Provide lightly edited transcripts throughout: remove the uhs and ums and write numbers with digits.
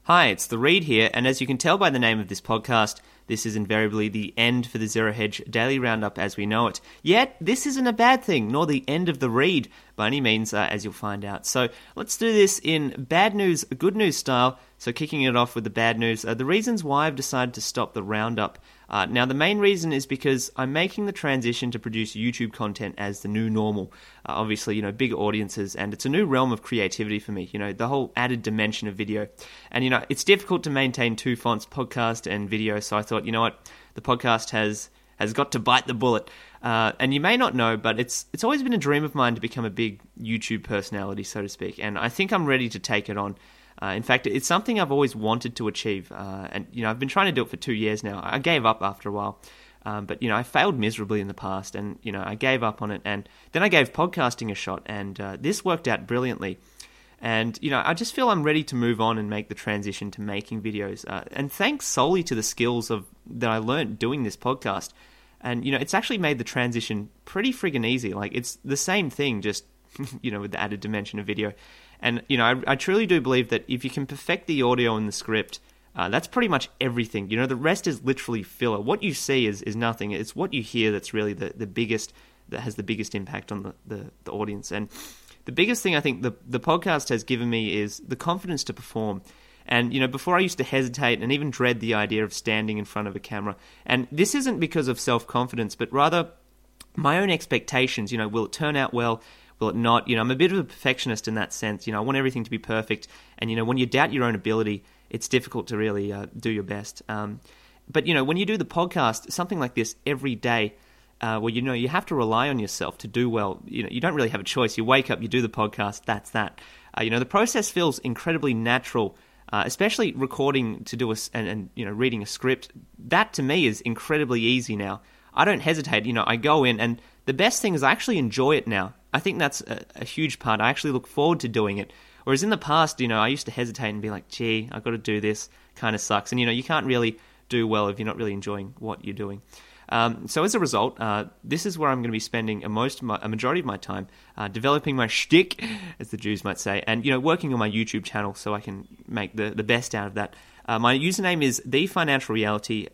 Hi, it's The Read here, and as you can tell by the name of this podcast, this is invariably the end for the Zero Hedge Daily Roundup as we know it. Yet, this isn't a bad thing, nor the end of the read, by any means, as you'll find out. So, let's do this in bad news, good news style. So, kicking it off with the bad news, the reasons why I've decided to stop the Roundup. Now, the main reason is because I'm making the transition to produce YouTube content as the new normal. Obviously, bigger audiences, and it's a new realm of creativity for me, the whole added dimension of video. And, it's difficult to maintain two fonts, podcast and video, so I thought, the podcast has got to bite the bullet. And you may not know, but it's always been a dream of mine to become a big YouTube personality, so to speak, and I think I'm ready to take it on. In fact, it's something I've always wanted to achieve, and I've been trying to do it for 2 years now. I gave up after a while, but I failed miserably in the past, and I gave up on it, and then I gave podcasting a shot, and this worked out brilliantly. And I just feel I'm ready to move on and make the transition to making videos, and thanks solely to the skills that I learned doing this podcast. And it's actually made the transition pretty friggin' easy. Like, it's the same thing, just with the added dimension of video. And, I truly do believe that if you can perfect the audio and the script, that's pretty much everything. The rest is literally filler. What you see is nothing. It's what you hear that's really the biggest, that has the biggest impact on the audience. And the biggest thing I think the podcast has given me is the confidence to perform. And, before I used to hesitate and even dread the idea of standing in front of a camera. And this isn't because of self-confidence, but rather my own expectations. Will it turn out well? Will it not? I'm a bit of a perfectionist in that sense. I want everything to be perfect. And, when you doubt your own ability, it's difficult to really do your best. But, when you do the podcast, something like this every day, where, you have to rely on yourself to do well. You don't really have a choice. You wake up, you do the podcast, that's that. The process feels incredibly natural, especially recording to do and reading a script. That, to me, is incredibly easy now. I don't hesitate. I go in, and the best thing is I actually enjoy it now. I think that's a huge part. I actually look forward to doing it. Whereas in the past, I used to hesitate and be like, gee, I've got to do this, kind of sucks. And, you can't really do well if you're not really enjoying what you're doing. So as a result, this is where I'm going to be spending a majority of my time developing my shtick, as the Jews might say, and, working on my YouTube channel so I can make the best out of that. My username is The Financial Reality,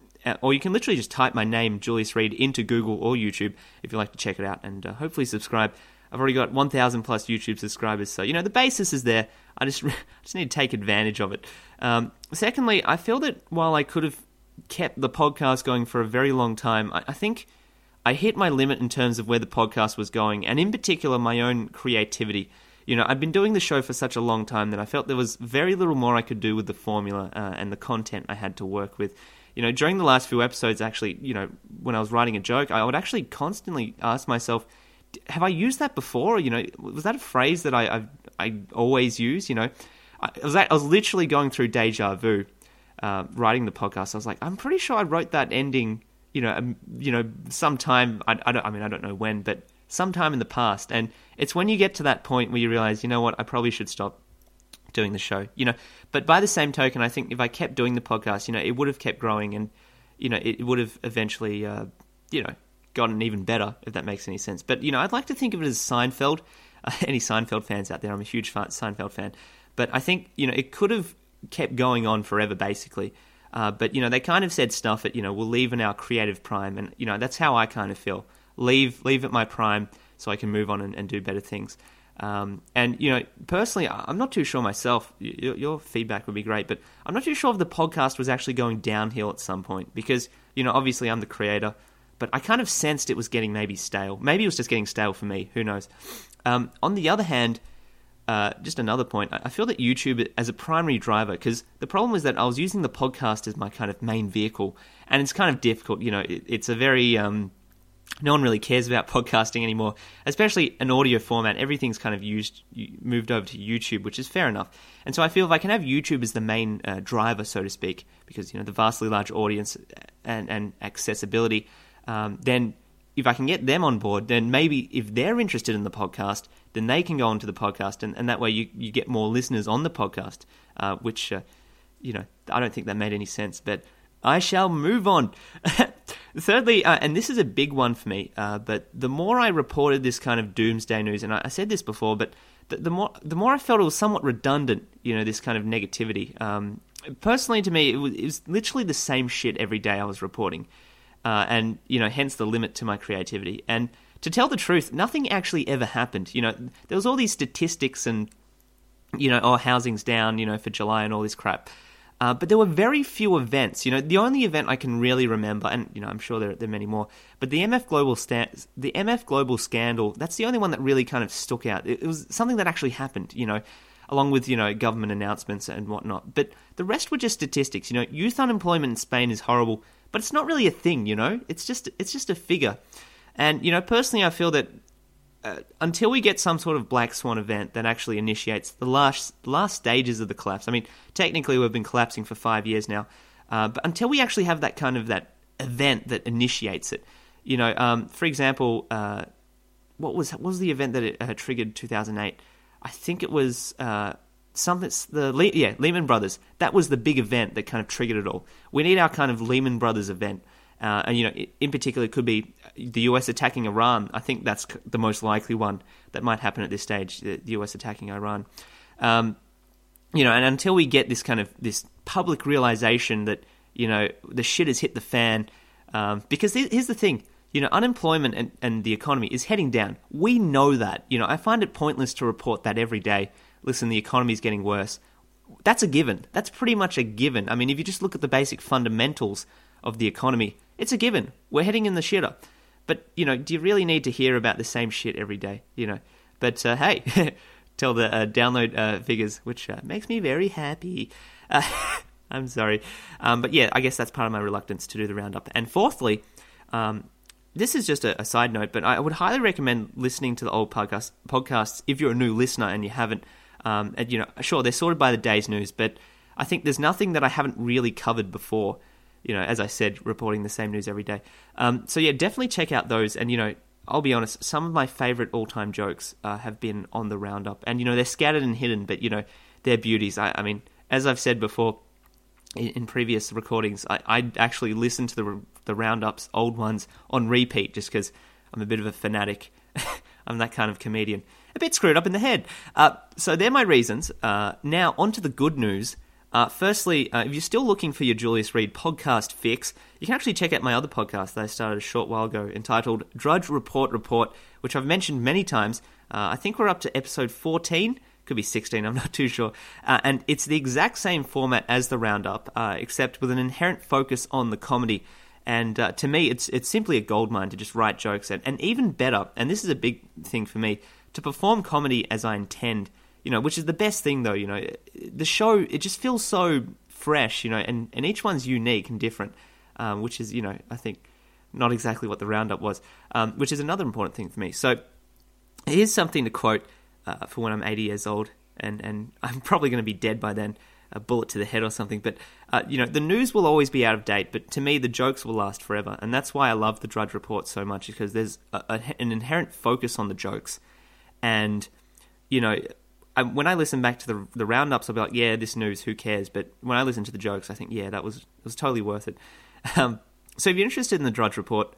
or you can literally just type my name, Julius Reed, into Google or YouTube if you'd like to check it out, and hopefully subscribe. I've already got 1,000 plus YouTube subscribers, so, the basis is there. I just need to take advantage of it. Secondly, I feel that while I could have kept the podcast going for a very long time, I think I hit my limit in terms of where the podcast was going, and in particular, my own creativity. I've been doing the show for such a long time that I felt there was very little more I could do with the formula and the content I had to work with. During the last few episodes, actually, when I was writing a joke, I would actually constantly ask myself, have I used that before? Was that a phrase that I always use? I was literally going through deja vu, writing the podcast. I was like, I'm pretty sure I wrote that ending, sometime. I don't know when, but sometime in the past. And it's when you get to that point where you realize, I probably should stop doing the show, but by the same token, I think if I kept doing the podcast, it would have kept growing, and it would have eventually gotten even better, if that makes any sense. But I'd like to think of it as Seinfeld. Any Seinfeld fans out there? I'm a huge Seinfeld fan, but I think it could have kept going on forever, basically. But they kind of said stuff at we'll leave in our creative prime, and that's how I kind of feel. Leave at my prime so I can move on and do better things. And personally, I'm not too sure myself. Your feedback would be great, but I'm not too sure if the podcast was actually going downhill at some point, because obviously I'm the creator, but I kind of sensed it was getting maybe stale. Maybe it was just getting stale for me. Who knows? On the other hand, just another point, I feel that YouTube as a primary driver, because the problem was that I was using the podcast as my kind of main vehicle, and it's kind of difficult. It's a very no one really cares about podcasting anymore, especially an audio format. Everything's kind of moved over to YouTube, which is fair enough. And so I feel if I can have YouTube as the main driver, so to speak, because the vastly large audience and accessibility, then if I can get them on board, then maybe if they're interested in the podcast, then they can go onto the podcast, and that way you get more listeners on the podcast, which I don't think that made any sense, but I shall move on. Thirdly, and this is a big one for me, but the more I reported this kind of doomsday news, and I said this before, but the more I felt it was somewhat redundant, this kind of negativity. Personally, to me, it was literally the same shit every day I was reporting, and hence the limit to my creativity. And to tell the truth, nothing actually ever happened. There was all these statistics and housing's down, for July and all this crap. But there were very few events. The only event I can really remember, and I'm sure there are many more, but the MF Global scandal. That's the only one that really kind of stuck out. It was something that actually happened. Along with government announcements and whatnot. But the rest were just statistics. Youth unemployment in Spain is horrible, but it's not really a thing. It's just a figure. And personally, I feel that until we get some sort of black swan event that actually initiates the last stages of the collapse. I mean, technically we've been collapsing for 5 years now, but until we actually have that event that initiates it, for example, what was the event that it triggered 2008? I think it was Lehman Brothers. That was the big event that kind of triggered it all. We need our kind of Lehman Brothers event. And in particular, it could be the US attacking Iran. I think that's the most likely one that might happen at this stage, the US attacking Iran. And until we get this public realization that, the shit has hit the fan, because here's the thing, unemployment and the economy is heading down. We know that. I find it pointless to report that every day. Listen, the economy is getting worse. That's a given. That's pretty much a given. I mean, if you just look at the basic fundamentals of the economy, it's a given. We're heading in the shitter. But, do you really need to hear about the same shit every day? But, hey, tell the download figures, which makes me very happy. I'm sorry. But yeah, I guess that's part of my reluctance to do the roundup. And fourthly, this is just a side note, but I would highly recommend listening to the old podcasts if you're a new listener and you haven't. And, sure, they're sorted by the day's news, but I think there's nothing that I haven't really covered before. As I said, reporting the same news every day. So yeah, definitely check out those. And, I'll be honest, some of my favorite all-time jokes have been on the roundup. And, they're scattered and hidden, but, they're beauties. I mean, as I've said before in previous recordings, I actually listen to the roundups, old ones, on repeat just because I'm a bit of a fanatic. I'm that kind of comedian. A bit screwed up in the head. So they're my reasons. Now, on to the good news. Firstly, if you're still looking for your Julius Reed podcast fix, you can actually check out my other podcast that I started a short while ago entitled Drudge Report, which I've mentioned many times. I think we're up to episode 14, could be 16, I'm not too sure. And it's the exact same format as the Roundup, except with an inherent focus on the comedy. And to me, it's simply a goldmine to just write jokes. And even better, and this is a big thing for me, to perform comedy as I intend. Which is the best thing, though, the show, it just feels so fresh, and each one's unique and different, which is, I think, not exactly what the Roundup was, which is another important thing for me. So here's something to quote for when I'm 80 years old, and I'm probably going to be dead by then, a bullet to the head or something, but, the news will always be out of date, but to me, the jokes will last forever, and that's why I love the Drudge Report so much, because there's an inherent focus on the jokes, and, when I listen back to the roundups, I'll be like, yeah, this news, who cares? But when I listen to the jokes, I think, yeah, it was totally worth it. So if you're interested in the Drudge Report,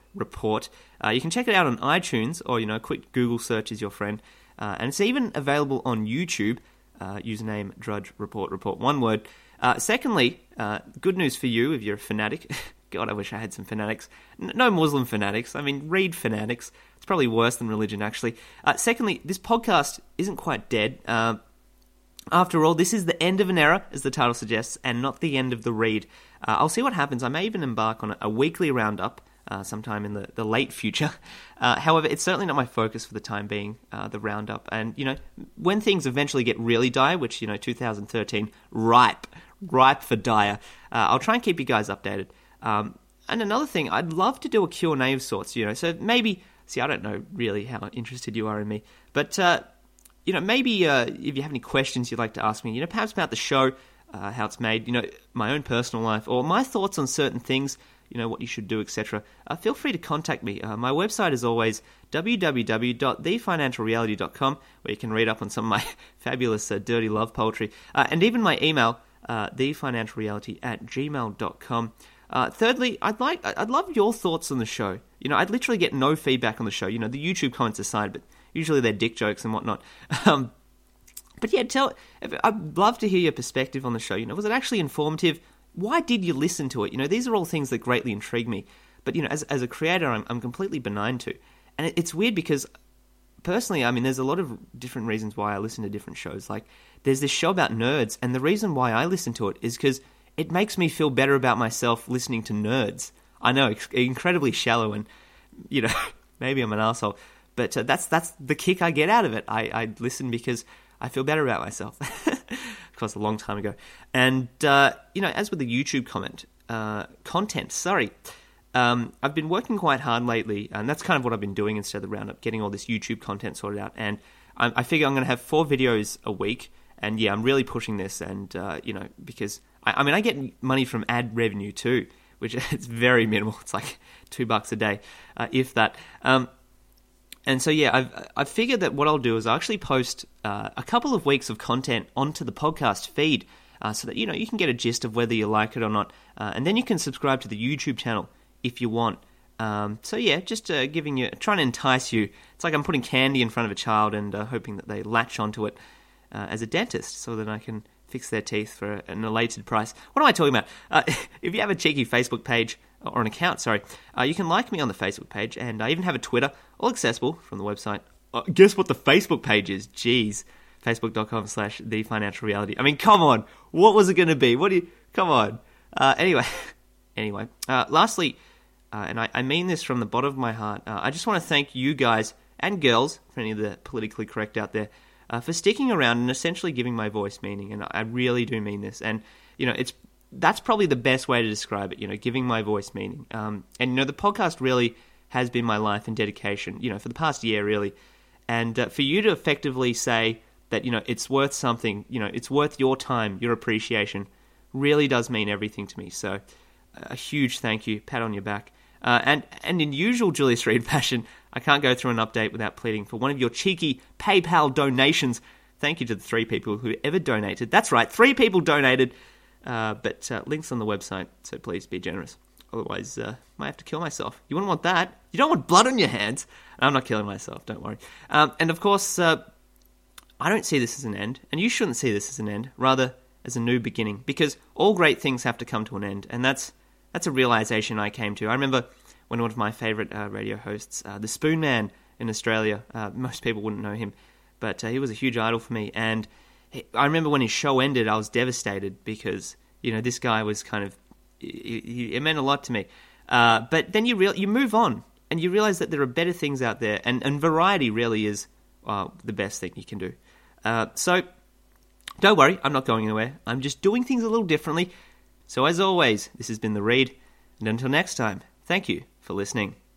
you can check it out on iTunes, or, a quick Google search is your friend. And it's even available on YouTube, username Drudge Report, one word. Secondly, good news for you if you're a fanatic. God, I wish I had some fanatics. No Muslim fanatics. I mean, Reed fanatics. It's probably worse than religion, actually. Secondly, this podcast isn't quite dead. After all, this is the end of an era, as the title suggests, and not the end of the read. I'll see what happens. I may even embark on a weekly roundup sometime in the late future. However, it's certainly not my focus for the time being, the roundup. And, when things eventually get really dire, which, 2013, ripe for dire, I'll try and keep you guys updated. And another thing, I'd love to do a Q&A of sorts, so maybe, I don't know really how interested you are in me, but, maybe if you have any questions you'd like to ask me, perhaps about the show, how it's made, my own personal life, or my thoughts on certain things, what you should do, etc., feel free to contact me. My website is always www.thefinancialreality.com, where you can read up on some of my fabulous dirty love poetry, and even my email, thefinancialreality@gmail.com. Thirdly, I'd love your thoughts on the show. I'd literally get no feedback on the show. The YouTube comments aside, but usually they're dick jokes and whatnot. But yeah, I'd love to hear your perspective on the show. Was it actually informative? Why did you listen to it? These are all things that greatly intrigue me. But, as a creator, I'm completely benign to. And it's weird because, personally, there's a lot of different reasons why I listen to different shows. Like, there's this show about nerds, and the reason why I listen to it is because it makes me feel better about myself listening to nerds. I know, incredibly shallow, and, maybe I'm an asshole. But that's the kick I get out of it. I listen because I feel better about myself. Of course, a long time ago. And, as with the YouTube content, I've been working quite hard lately, and that's kind of what I've been doing instead of the roundup, getting all this YouTube content sorted out. And I figure I'm going to have 4 videos a week. And yeah, I'm really pushing this. And, because I get money from ad revenue too, which is very minimal. It's like $2 a day, if that. And so, yeah, I've figured that what I'll do is I'll actually post a couple of weeks of content onto the podcast feed so that, you can get a gist of whether you like it or not. And then you can subscribe to the YouTube channel if you want. So, yeah, just trying to entice you. It's like I'm putting candy in front of a child and hoping that they latch onto it as a dentist so that I can fix their teeth for an elated price. What am I talking about? If you have a cheeky Facebook page, or an account, you can like me on the Facebook page, and I even have a Twitter, all accessible from the website. Guess what the Facebook page is? Jeez. Facebook.com/TheFinancialReality. Come on. What was it going to be? Come on. Anyway. Lastly, and I mean this from the bottom of my heart, I just want to thank you guys and girls, for any of the politically correct out there, for sticking around and essentially giving my voice meaning, and I really do mean this. And, that's probably the best way to describe it, giving my voice meaning. And, the podcast really has been my life and dedication, for the past year, really. And for you to effectively say that, it's worth something, it's worth your time, your appreciation, really does mean everything to me. So a huge thank you, pat on your back. And in usual Julius Reed fashion, I can't go through an update without pleading for one of your cheeky PayPal donations. Thank you to the 3 people who ever donated. That's right, 3 people donated. But links on the website, so please be generous. Otherwise, I might have to kill myself. You wouldn't want that. You don't want blood on your hands. I'm not killing myself, don't worry. And of course, I don't see this as an end, and you shouldn't see this as an end, rather as a new beginning, because all great things have to come to an end, and that's a realization I came to. I remember when one of my favourite radio hosts, the Spoon Man in Australia, most people wouldn't know him, but he was a huge idol for me, and I remember when his show ended, I was devastated because, this guy was kind of, it meant a lot to me. But then you move on and you realize that there are better things out there, and variety really is the best thing you can do. So don't worry, I'm not going anywhere. I'm just doing things a little differently. So as always, this has been The Read, and until next time, thank you for listening.